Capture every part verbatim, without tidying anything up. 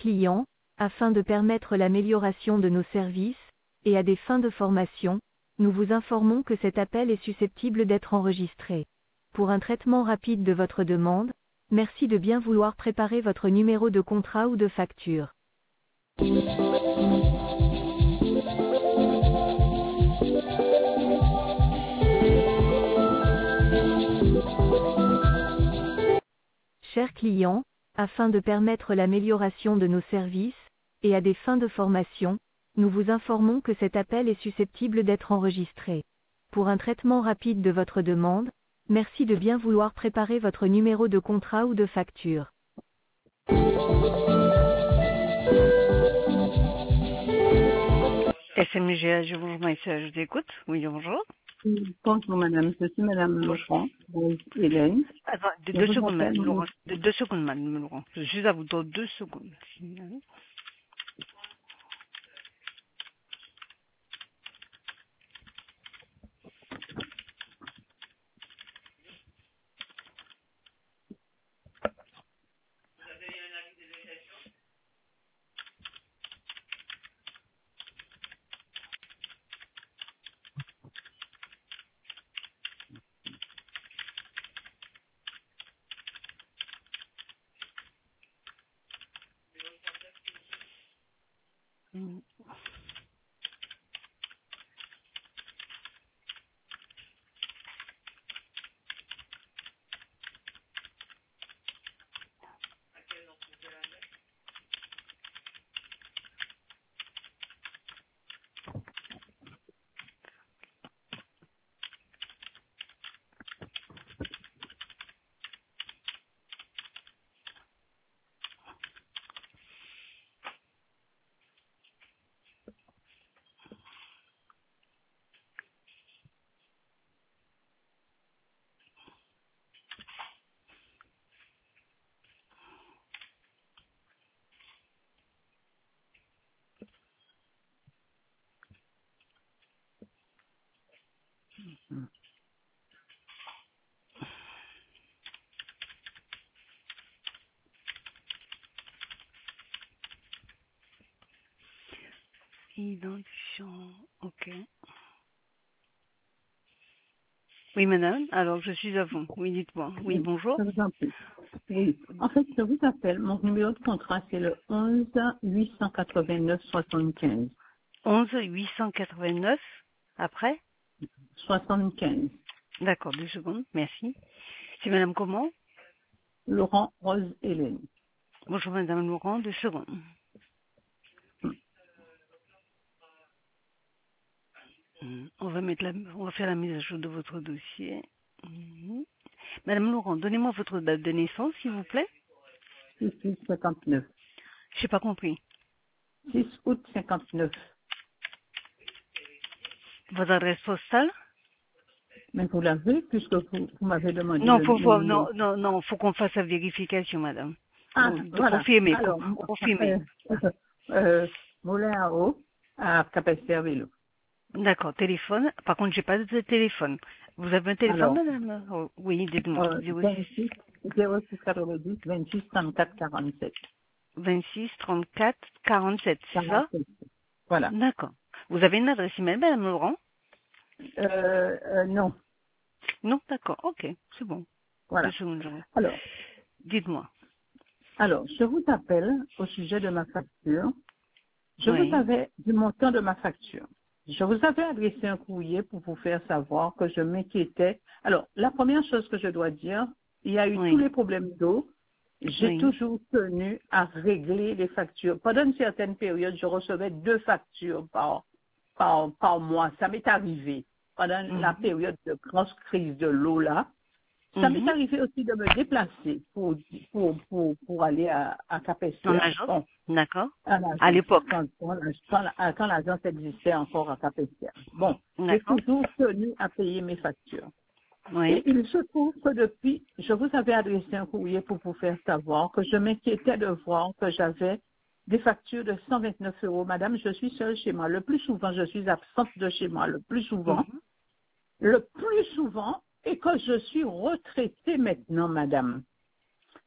clients, afin de permettre l'amélioration de nos services, et à des fins de formation, nous vous informons que cet appel est susceptible d'être enregistré. Pour un traitement rapide de votre demande, merci de bien vouloir préparer votre numéro de contrat ou de facture. Chers clients, afin de permettre l'amélioration de nos services, et à des fins de formation, nous vous informons que cet appel est susceptible d'être enregistré. Pour un traitement rapide de votre demande, merci de bien vouloir préparer votre numéro de contrat ou de facture. S M G A, je vous remercie, je vous écoute. Oui, bonjour. Bonjour madame, je suis madame Laurent, Hélène. Attends, de deux secondes, madame Laurent. De deux secondes, madame Laurent. Je suis à vous dans deux secondes. Mm. Identifiant, ok. Oui, madame, alors je suis à vous. Oui, dites-moi. Oui, bonjour. Je vous en prie. Oui. En fait, je vous appelle, mon numéro de contrat, c'est le onze huit cent quatre-vingt-neuf soixante-quinze. onze huit cent quatre-vingt-neuf, après soixante-quinze. D'accord, deux secondes, merci. C'est madame comment? Laurent Rose Hélène. Bonjour madame Laurent, deux secondes. Hmm, On va mettre la, on va faire la mise à jour de votre dossier. Hmm. Madame Laurent, donnez-moi votre date de naissance, s'il vous plaît. six août cinquante-neuf. J'ai pas compris. six août cinquante-neuf. Votre adresse postale? Mais vous l'avez, puisque vous, vous m'avez demandé Non, le, faut, le faut, numéro. non, non, non, faut qu'on fasse la vérification, madame. Ah, De voilà. confirmer, Alors, co- confirmer. euh, euh, Moulin à eau à Capester Vélo. D'accord, téléphone. Par contre, j'ai pas de téléphone. Vous avez un téléphone, Alors, madame? Oh, oui, dites-moi. euh, zéro six vingt-six, zéro six quatre-vingt-dix, vingt-six, trente-quatre, quarante-sept. vingt-six trente-quatre quarante-sept, c'est ça? quarante-sept. Voilà. D'accord. Vous avez une adresse email, madame Laurent? Euh, euh, non, Non, d'accord, ok, c'est bon. Deux voilà. secondes, je- Alors, dites-moi. alors, je vous appelle au sujet de ma facture. Je vous Oui, avais du montant de ma facture. Je vous avais adressé un courrier pour vous faire savoir que je m'inquiétais. Alors, la première chose que je dois dire, il y a eu tous oui, les problèmes d'eau. J'ai oui. toujours tenu à régler les factures. Pendant une certaine période, je recevais deux factures par, par, par mois. Ça m'est arrivé pendant la Mhm. période de grosse crise de l'eau là. Ça m'est Mhm. arrivé aussi de me déplacer pour, pour, pour, pour aller à, à En Capester. agence? Bon, D'accord. à À l'agence, l'époque? quand, quand, quand, la- quand l'agence existait encore à Capester. Bon, j'ai D'accord. toujours tenu à payer mes factures. Et Oui. il se trouve que depuis, je vous avais adressé un courrier pour vous faire savoir que je m'inquiétais de voir que j'avais des factures de cent vingt-neuf euros. Madame, je suis seule chez moi. Le plus souvent, je suis absente de chez moi. Le plus souvent, Mhm. le plus souvent, et que je suis retraitée maintenant, madame.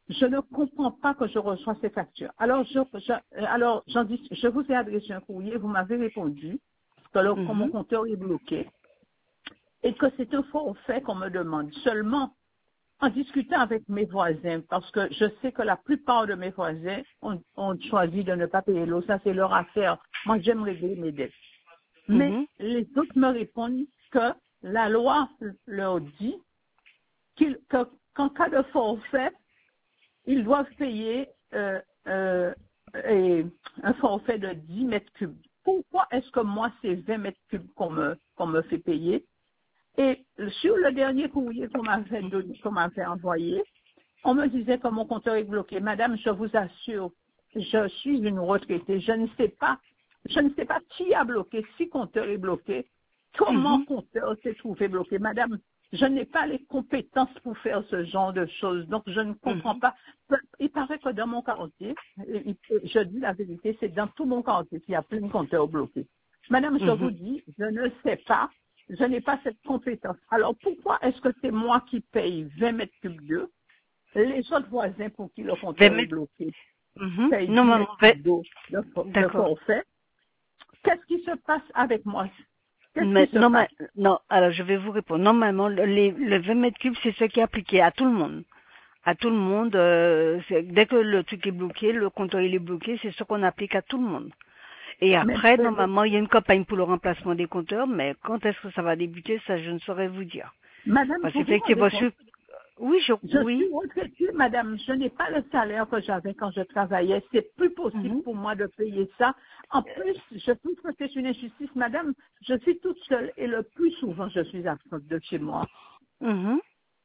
je ne comprends pas que je reçois ces factures. Alors, je, je, alors, j'en dis, je vous ai adressé un courrier, vous m'avez répondu que, le, Mhm. que mon compteur est bloqué et que c'est un forfait qu'on me demande. Seulement, en discutant avec mes voisins, parce que je sais que la plupart de mes voisins ont, ont choisi de ne pas payer l'eau, ça c'est leur affaire. Moi, j'aime régler mes dettes. Mais Mhm. les autres me répondent que la loi leur dit qu'ils, que, qu'en cas de forfait, ils doivent payer euh, euh, et un forfait de dix mètres cubes. Pourquoi est-ce que moi, c'est vingt mètres cubes qu'on me, qu'on me fait payer? Et sur le dernier courrier qu'on m'avait donné, qu'on m'avait envoyé, on me disait que mon compteur est bloqué. Madame, je vous assure, je suis une retraitée. Je ne sais pas, je ne sais pas qui a bloqué, si compteur est bloqué, comment Mhm. compteur s'est trouvé bloqué. Madame, je n'ai pas les compétences pour faire ce genre de choses. Donc, je ne comprends Mhm. pas. Il paraît que dans mon quartier, et- et je dis la vérité, c'est dans tout mon quartier qu'il y a plein de compteurs bloqués. Madame, je vous Mhm. dis, je ne sais pas. Je n'ai pas cette compétence. Alors, pourquoi est-ce que c'est moi qui paye vingt mètres cubes d'eau? Les autres voisins pour qui le vingt compteur est mètres. bloqué Mhm. payent dix mètres Normalement, vingt. cubes d'eau de, for- de D'accord. forfait. Qu'est-ce qui se passe avec moi? Qu'est-ce Mais qui se normal, passe? non, alors je vais vous répondre. Normalement, le, les, le vingt mètres cubes, c'est ce qui est appliqué à tout le monde. À tout le monde, euh, c'est- dès que le truc est bloqué, le compteur il est bloqué, c'est ce qu'on applique à tout le monde. Et Mais, après, mais- mais- normalement, il y a une campagne pour le remplacement des compteurs, mais quand est-ce que ça va débuter, ça je ne saurais vous dire. Madame, Parce vous vous rendez qu'effectivement, compte? je... oui, je... Je oui. suis retraitée, madame. Je n'ai pas le salaire que j'avais quand je travaillais. C'est plus possible Mhm. pour moi de payer ça. En plus, je trouve que c'est une injustice, madame. Je suis toute seule et le plus souvent, je suis absente de chez moi. Mhm.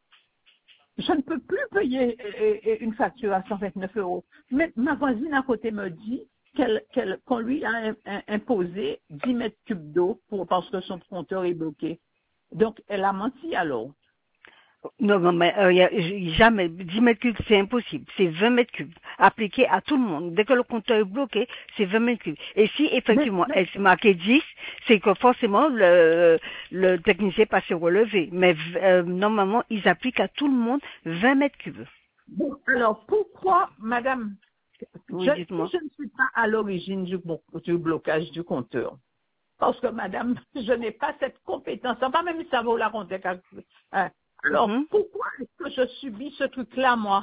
Je ne peux plus payer euh, euh, une facture à cent vingt-neuf euros. Mais ma voisine à côté me dit qu'elle, qu'elle, qu'on lui a im- im- imposé dix mètres cubes d'eau pour, parce que son compteur est bloqué. Donc, elle a menti alors. Non, non, mais euh, y a, j- jamais, dix mètres cubes, c'est impossible. C'est vingt mètres cubes, appliqué à tout le monde. Dès que le compteur est bloqué, c'est vingt mètres cubes. Et si Mais, effectivement mais, elle s'est marquée dix, c'est que forcément le, le technicien pas se relever. Mais euh, normalement, ils appliquent à tout le monde vingt mètres cubes. bon, alors, pourquoi, madame, je, Oui, si dites-moi. je ne suis pas à l'origine du, blo- du blocage du compteur, parce que, madame, je n'ai pas cette compétence, pas même si ça vaut la compter. Hein. Alors, Mhm. pourquoi est-ce que je subis ce truc-là, moi?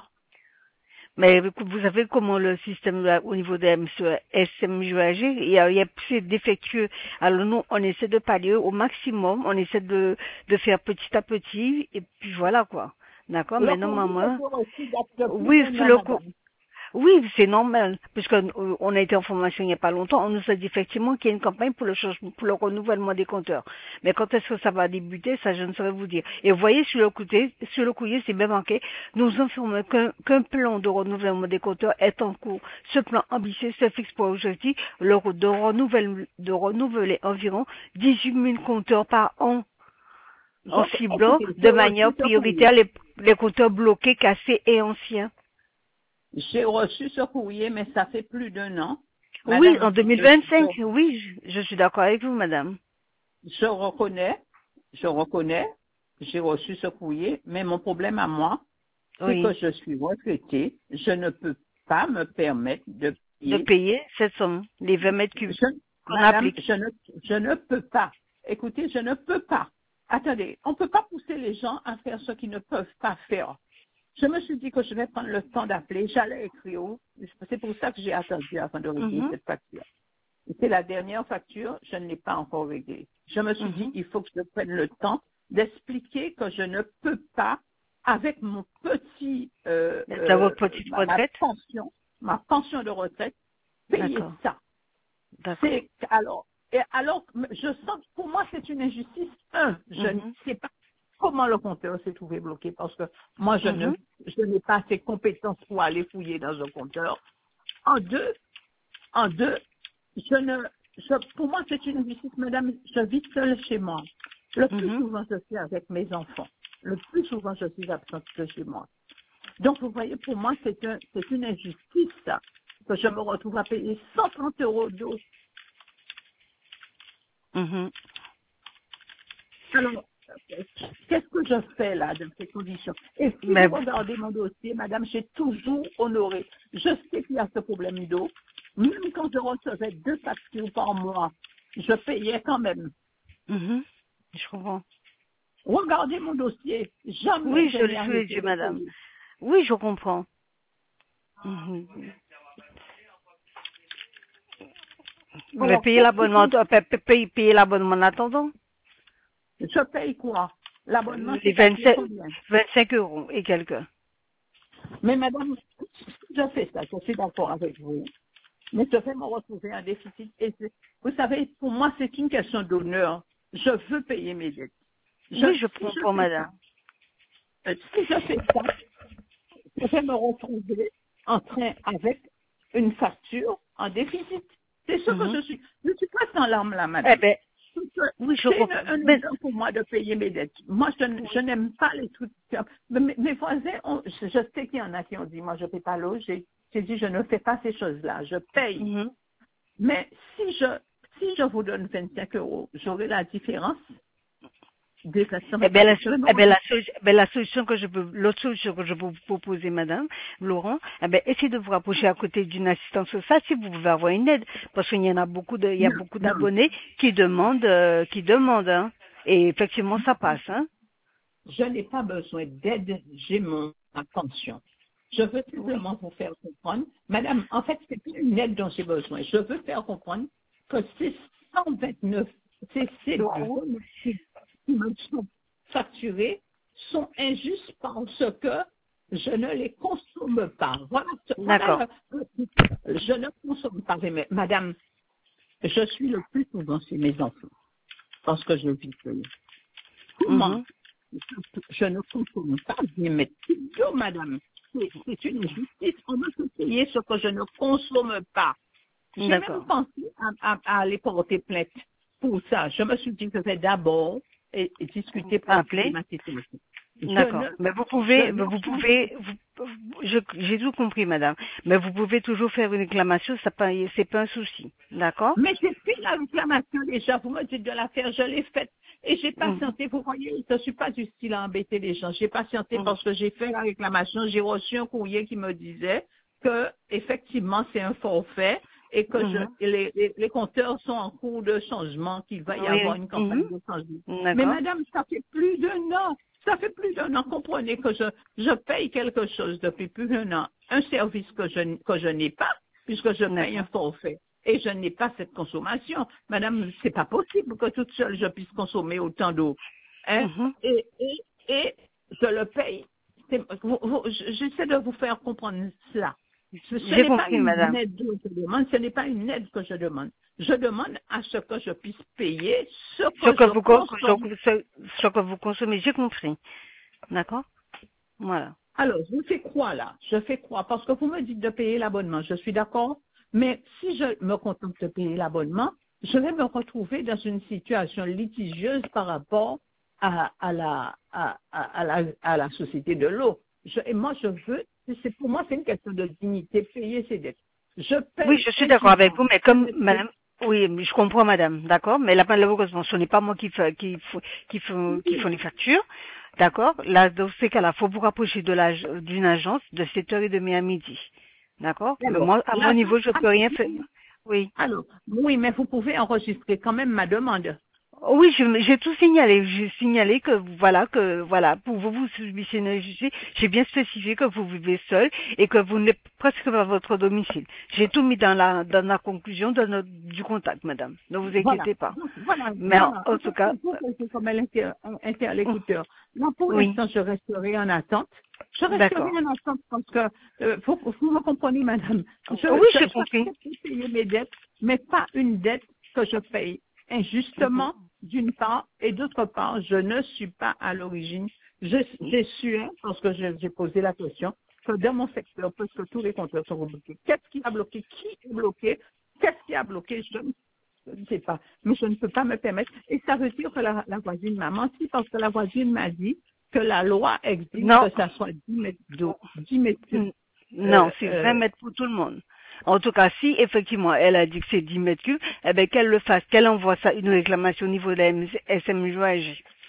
Mais écoute, vous savez comment le système là, au niveau des S M J agit, il y a, il y a c'est défectueux. Alors nous, on essaie de pallier au maximum, on essaie de, de faire petit à petit, et puis voilà quoi. D'accord, Le mais courrier normalement, était reçu date de plus oui, d'un sur an, le coup, madame. oui, c'est normal, puisque euh, on a été en formation il n'y a pas longtemps, on nous a dit effectivement qu'il y a une campagne pour le changement, pour le renouvellement des compteurs. Mais quand est-ce que ça va débuter, ça je ne saurais vous dire. Et vous voyez sur le côté, sur le courrier, c'est bien marqué, nous informons qu'un qu'un plan de renouvellement des compteurs est en cours. Ce plan ambitieux se fixe pour objectif le re- de renouveler, de renouveler environ dix-huit mille compteurs par an, en Je- ciblant écoutez, de j'ai reçu manière ce courrier. prioritaire les, les compteurs bloqués, cassés et anciens. J'ai reçu ce courrier, mais ça fait plus d'un an. Oui, en Madame, je, je, deux mille vingt-cinq, oui, je, je suis d'accord avec vous, madame. je reconnais, je reconnais, j'ai reçu ce courrier, mais mon problème à moi, c'est que Oui, je suis retraitée. Je ne peux pas me permettre de de payer. payer cette somme, les vingt mètres cubes Je, qu'on madame, applique. je ne, je ne peux pas. Écoutez, je ne peux pas. Attendez, on ne peut pas pousser les gens à faire ce qu'ils ne peuvent pas faire. Je me suis dit que je vais prendre le temps d'appeler. J'allais écrire. C'est pour ça que j'ai attendu avant de régler Mhm, cette facture. Et c'est la dernière facture, je ne l'ai pas encore réglée. Je me suis dit, mhm. il faut que je prenne le temps d'expliquer que je ne peux pas, avec mon petit, euh, Dans euh, votre petite ma, ma retraite? pension, ma pension de retraite, payer D'accord, ça. d'accord. C'est alors, et alors, je sens que pour moi c'est une injustice. Un, je ne Mhm, sais pas comment le compteur s'est trouvé bloqué parce que moi je ne, mhm. je n'ai pas assez compétences pour aller fouiller dans un compteur. En deux, en deux, je ne, je, pour moi c'est une injustice, madame. Je vis seule chez moi. Le plus Mhm. souvent je suis avec mes enfants. Le plus souvent je suis absente de chez moi. Donc vous voyez, pour moi c'est un, c'est une injustice ça, que je me retrouve à payer cent trente euros d'eau. Mhm. Alors, Qu'est-ce que je fais là dans ces conditions? Et si Mais vous regardez mon dossier, madame, j'ai toujours honoré. Je sais qu'il y a ce problème d'eau. Même quand je recevais deux factures par mois, je payais quand même. mhm, je comprends. Regardez mon dossier. Jamais Oui, je je n'ai le suis, arrêté Dieu, de madame. payer. Oui, je comprends. Mhm. Vous avez Alors, payé qu'est-ce l'abonnement, qui euh, pa- pa- paye- payer l'abonnement en attendant? je paye quoi? L'abonnement, Les c'est calculé vingt-sept, combien? vingt-cinq euros et quelques. Mais madame, si je fais ça, je suis d'accord avec vous. Mais je vais me retrouver en déficit. Et c'est- vous savez, pour moi, c'est une question d'honneur. Je veux payer mes dettes. Je, Oui, je si je comprends, fais ça, madame. euh, si je fais ça, je vais me retrouver en train avec une facture en déficit. C'est ce que Mhm. je suis. Je ne suis pas sans larmes là, Eh madame. ben, Parce que oui, je c'est une- comprends. un Mais, honneur pour moi de payer mes dettes. Moi, je, n- je n'aime pas les trucs. Mais Mes, mes voisins, ont- je, je sais qu'il y en a qui ont dit, moi, je ne paie pas l'eau. J'ai j'ai dit, je ne fais pas ces choses-là. Je paye. mhm. Mais si je, si je vous donne vingt-cinq euros, j'aurai la différence des sept cent Eh ben, vingt-cinq la, euros. Je so- vais me eh ben, la, retrouver. so- eh ben, la solution que je peux, l'autre solution que je peux vous proposer, madame, Laurent, eh ben, essayez de vous rapprocher à côté d'une assistance sociale si vous pouvez avoir une aide. Parce qu'il y en a beaucoup de, il y a Non, beaucoup non. d'abonnés qui demandent, euh, qui demandent, hein. Et effectivement, ça passe, hein. Je n'ai pas besoin d'aide, j'ai mon ma pension. Je veux simplement vous faire comprendre, madame, en fait, c'est plus une aide dont j'ai besoin. Je veux faire comprendre que ces cent vingt-neuf, ces, ces Euros. bonus qui qui me sont facturés sont injustes parce que je ne les consomme pas. Voilà, ce- D'accord. voilà le- le- je ne consomme pas. Mais, madame, je suis le plus souvent chez mes enfants parce que je vis seule. Comment Mhm. je ne consomme pas des mètres cubes d'eau, madame? C'est c'est une injustice. On me fait payer ce que je ne consomme pas. J'ai même D'accord. pensé à, à- à aller porter plainte pour ça. Je me suis dit que je vais d'abord et, et discuter pour expliquer Appelez. ma situation. Je D'accord. ne, Mais vous je pouvez, ne vous pense pouvez, vous- je- j'ai tout compris, madame. Mais vous pouvez toujours faire une réclamation, ça pas, c'est pas un souci. D'accord? mais j'ai fait la réclamation déjà. Vous me dites de la faire, je l'ai faite. Et j'ai Mhm. patienté. Vous voyez, je ne suis pas du style à embêter les gens. J'ai patienté Mhm. parce que j'ai fait la réclamation. J'ai reçu un courrier qui me disait que effectivement c'est un forfait et que je, Mhm. et les, les, les compteurs sont en cours de changement, qu'il va y avoir Oui. une campagne Mhm. de changement. Mais D'accord. madame, ça fait plus d'un an. Ça fait plus d'un an. Comprenez que je, je paye quelque chose depuis plus d'un an. Un service que je, n- que je n'ai pas puisque je paye un D'accord. forfait. Et je n'ai pas cette consommation. Madame, c'est pas possible que toute seule je puisse consommer autant d'eau. Hein? Mhm. Et, et, et je le paye. C'est- vous- vous- J'essaie de vous faire comprendre cela. Ce, ce J'ai n'est pas compris, une madame. aide que je demande, ce n'est pas une aide que je demande. Je demande à ce que je puisse payer ce Ce que que je vous, co- que consomme. je- ce, ce que vous consommez, j'ai compris. D'accord? Voilà. Alors, je fais quoi là? Je fais quoi? Parce que vous me dites de payer l'abonnement, je suis d'accord, mais si je me contente de payer l'abonnement, je vais me retrouver dans une situation litigieuse par rapport à, à, la, à, à, à la, à la société de l'eau. Je- Et moi, je veux, c'est pour moi, c'est une question de dignité, payer ses dettes. Je Oui, paye je suis d'accord avec infiniment. vous, mais comme madame, oui, mais je comprends madame, d'accord, mais la malheureusement, ce n'est pas moi qui fais, qui, font- qui font, qui font les factures, d'accord. Là, dans ces cas-là, faut vous rapprocher de l'ag- d'une agence de sept heures trente à midi, d'accord. Mais Alors, moi, à mon là, niveau, je peux rien faire. Oui. alors, oui, mais vous pouvez enregistrer quand même ma demande. Oui, je- j'ai tout signalé. J'ai signalé que voilà, que voilà, pour vous, vous subissez une injustice. J'ai bien spécifié que vous vivez seul et que vous n'êtes presque pas à votre domicile. J'ai tout mis dans la dans la conclusion de notre, du contact, madame. Ne vous Voilà, inquiétez pas. donc, voilà, Mais en, voilà. en En tout fait, cas, c'est vous que c'est comme un inter- un euh, interlocuteur. Là, pour oui, l'instant, je resterai en attente. Je resterai d'accord. en attente parce que, euh, faut, vous me comprenez, madame. Je, Oui, je, j'ai compris. j'accepte de payer mes dettes, mais pas une dette que je paye Mhm. injustement, d'une part, et d'autre part, je ne suis pas à l'origine. Je, j'ai su, hein, parce que je- j'ai posé la question, que dans mon secteur, parce que tous les compteurs sont bloqués. Qu'est-ce qui a bloqué? Qui est bloqué? Qu'est-ce qui a bloqué? Je ne je ne sais pas, mais je ne peux pas me permettre. Et ça veut dire que la, la voisine m'a menti parce que la voisine m'a dit que la loi exige Non, que ça soit dix mètres d'eau, dix mètres cubes. n- non, Euh, c'est vingt euh, mètres pour tout le monde. En tout cas, si effectivement elle a dit que c'est dix mètres cubes, eh ben qu'elle le fasse, qu'elle envoie ça une réclamation au niveau de la S M J.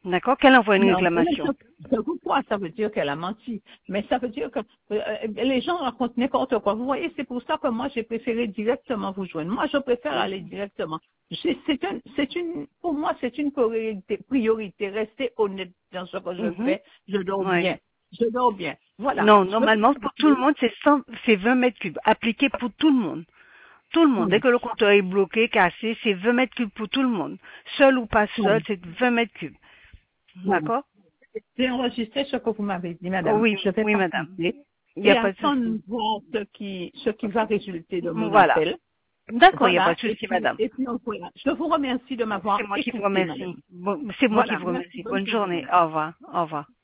D'accord? Qu'elle envoie une Non, réclamation. je, je vous crois, ça veut dire qu'elle a menti. Mais ça veut dire que euh, les gens racontent n'importe quoi. Vous voyez, c'est pour ça que moi, j'ai préféré directement vous joindre. Moi, je préfère aller directement. C'est c'est un, c'est une, pour moi, c'est une priorité, priorité. Rester honnête dans ce que je Mhm. fais. Je dors Ouais. bien. Je dors bien. Voilà. Non, Je normalement, peux pour tout le monde, c'est cent, c'est vingt mètres cubes. Appliqué pour tout le monde. Tout le monde. Dès que le compteur est bloqué, cassé, c'est vingt mètres cubes pour tout le monde. Seul ou pas seul, c'est vingt mètres cubes. D'accord? J'ai enregistré ce que vous m'avez dit, Oh, madame. oui, Je vais oui, madame. participer Il n'y et a pas de attendre souci. voir ce qui, ce qui va résulter de mon Voilà. appel. D'accord, il n'y a pas Voilà. de Et souci, puis, madame. et puis on verra. Je vous remercie de m'avoir C'est moi qui vous écouté, madame. remercie. Bon, c'est moi qui Voilà. vous Merci. remercie. Bonne Bonne journée, journée. madame. Au revoir. Au revoir.